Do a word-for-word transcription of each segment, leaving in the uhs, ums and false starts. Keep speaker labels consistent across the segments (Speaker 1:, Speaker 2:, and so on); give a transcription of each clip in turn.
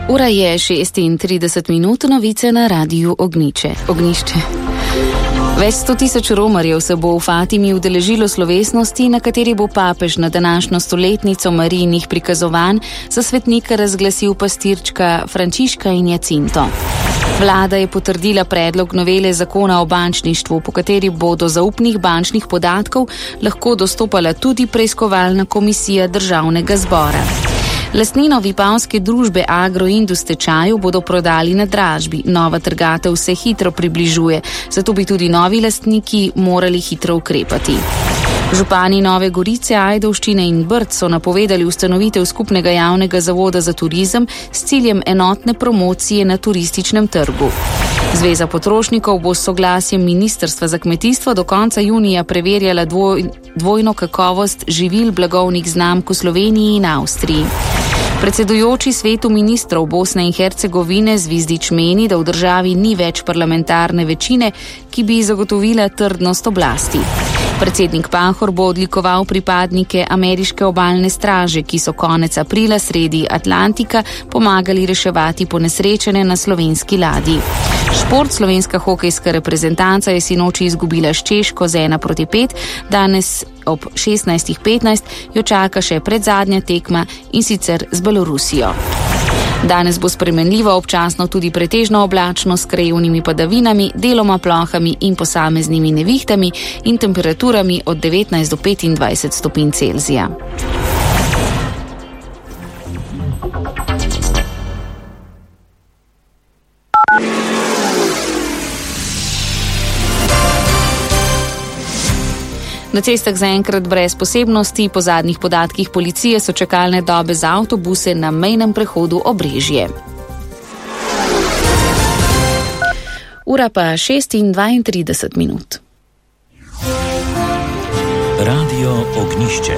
Speaker 1: Ura je šestintrideset minut, novice na radiju Ogniče. Ognišče. Več sto tisoč romarjev se bo v Fatimi udeležilo slovesnosti, na kateri bo papež na današnjo stoletnico Marijinih prikazovanj za svetnika razglasil pastirčka Frančiška in Jacinto. Vlada je potrdila predlog novele zakona o bančništvu, po kateri bo do zaupnih bančnih podatkov lahko dostopala tudi preiskovalna komisija državnega zbora. Lastnino vipavske družbe Agroindus tečaju bodo prodali na dražbi. Nova trgatev se hitro približuje, zato bi tudi novi lastniki morali hitro ukrepati. Župani Nove Gorice, Ajdovščine in Brd so napovedali ustanovitev skupnega javnega zavoda za turizem s ciljem enotne promocije na turističnem trgu. Zveza potrošnikov bo s soglasjem Ministrstva za kmetijstvo do konca junija preverjala dvoj, dvojno kakovost živil blagovnih znamk v Sloveniji in Avstriji. Predsedujoči svetu ministrov Bosne in Hercegovine Zvizdič meni, da v državi ni več parlamentarne večine, ki bi zagotovila trdnost oblasti. Predsednik Pahor bo odlikoval pripadnike ameriške obalne straže, ki so konec aprila sredi Atlantika pomagali reševati ponesrečene na slovenski ladji. Šport, slovenska hokejska reprezentanca je sinoči izgubila s Češko z ena proti pet, danes ob šestnajst petnajst jo čaka še predzadnja tekma in sicer z Belorusijo. Danes bo spremenljivo, občasno tudi pretežno oblačno s krajevnimi padavinami, deloma plohami in posameznimi nevihtami in temperaturami od devetnajst do petindvajset stopinj Celzija. Na cestah zaenkrat brez posebnosti, po zadnjih podatkih policije so čakalne dobe za avtobuse na mejnem prehodu Obrežje. Ura pa šest in dvaintrideset minut.
Speaker 2: Radio Ognišče.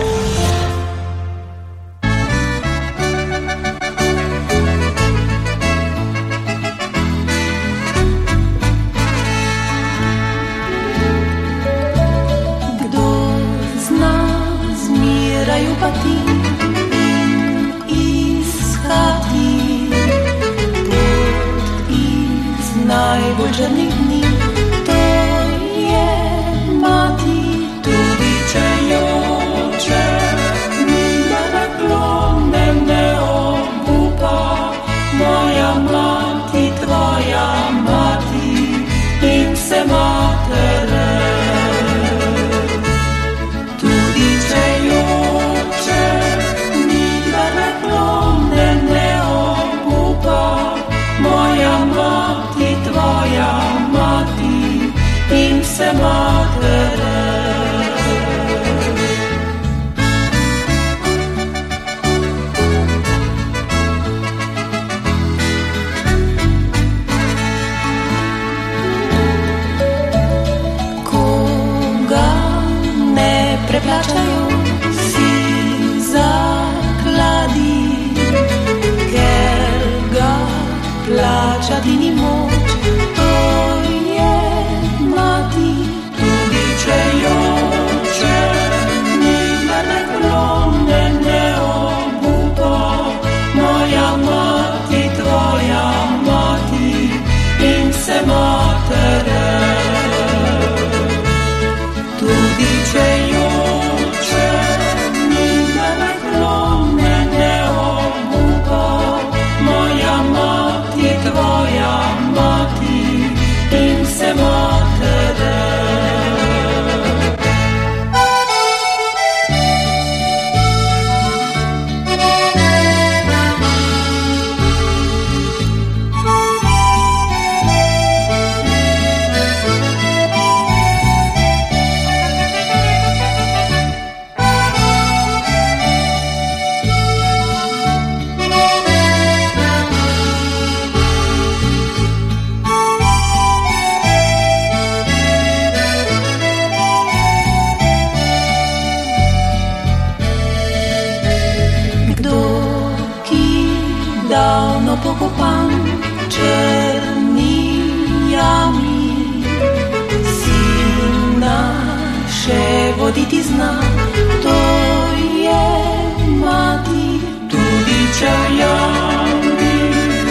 Speaker 3: Črnih dni, to je mati, tudi če joče, ni da naklone ne obupa, moja mati, tvoja mati in se matere. Tudi če joče, ni da naklone ne obupa, moja mati, tvoja mati in se matere. Koga ne preplačajo, si zakladi, ker ga plačati ni moč. Pokopan črni jami, sina še voditi zna, to je mati, tudi če jami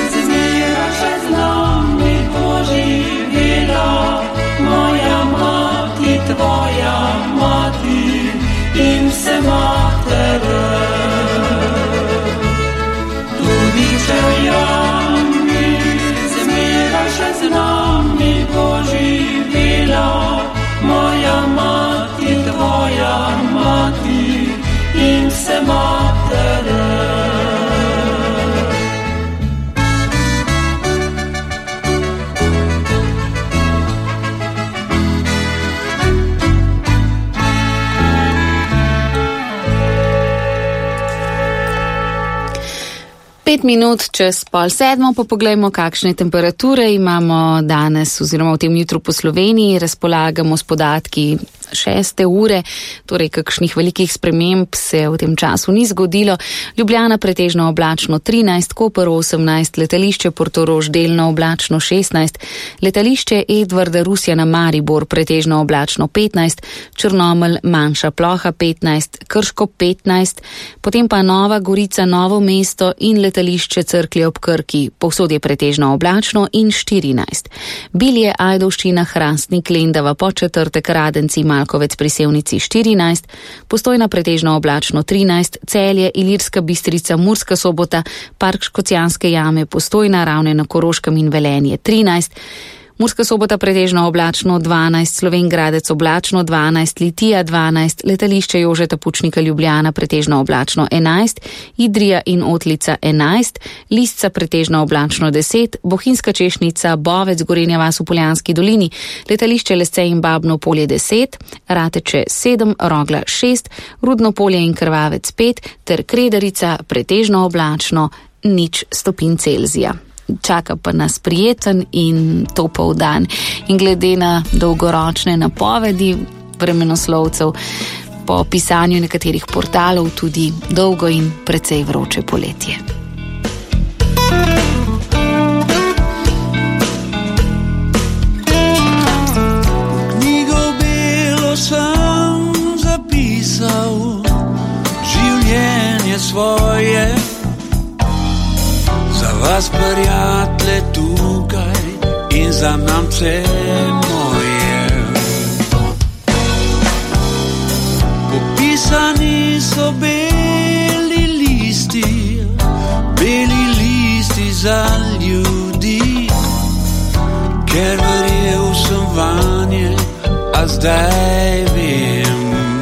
Speaker 1: Pet minut čez pol sedmo, pa pogledajmo, kakšne temperature imamo danes oziroma v tem jutru po Sloveniji. Razpolagamo s podatki šeste ure, torej kakšnih velikih sprememb se v tem času ni zgodilo. Ljubljana pretežno oblačno trinajst, Koper osemnajst, letališče Portorož delno oblačno šestnajst, letališče Edvarda Rusjana Maribor pretežno oblačno petnajst, Črnomelj manjša ploha petnajst, Krško petnajst, potem pa Nova Gorica, Novo mesto in letališče Cerklje ob Krki, povsod je pretežno oblačno in štirinajst. Bilje, Ajdovščina, Hrastnik, Lendava, Podčetrtek, Radenci, Malkovec pri Sevnici štirinajst, Postojna pretežno oblačno trinajst, Celje, Ilirska Bistrica, Murska Sobota, Park Škocjanske jame, Postojna, Ravne na Koroškem in Velenje trinajst, Murska Sobota pretežno oblačno dvanajst, Slovenj Gradec oblačno dvanajst, Litija dvanajst, letališče Jožeta Pučnika Ljubljana pretežno oblačno enajst, Idrija in Otlica enajst, Lisca pretežno oblačno deset, Bohinjska Češnica, Bovec, Gorenja vas v Poljanski dolini, letališče Lesce in Babno Polje deset, Rateče sedem, Rogla šest, Rudno Polje in Krvavec pet ter Kredarica pretežno oblačno nič stopinj Celzija. Čaka pa nas prijeten in topel dan. In glede na dolgoročne napovedi vremenoslovcev, po pisanju nekaterih portalov tudi dolgo in precej vroče poletje.
Speaker 4: Knjigo belo sem zapisal življenje svoje, za vas prijatelje tukaj in za namce moje. Popisani so beli listi, beli listi za ljudi, ker verjel sem vanje, a zdaj vem.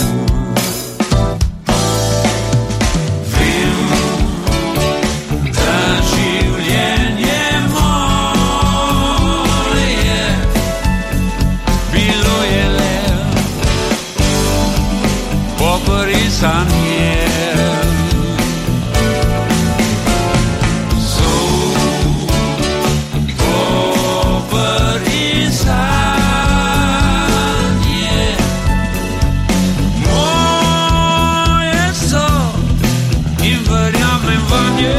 Speaker 4: Sanje so dober in sanje moje so in verjamem vanje.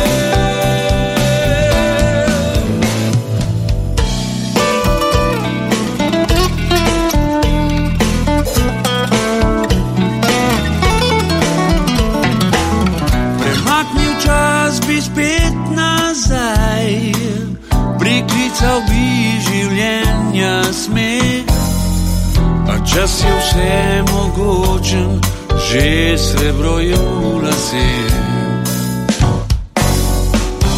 Speaker 4: Bi spet nazaj, priklical bi življenja smeh, a čas je vse mogočen, že srebro je v laseh.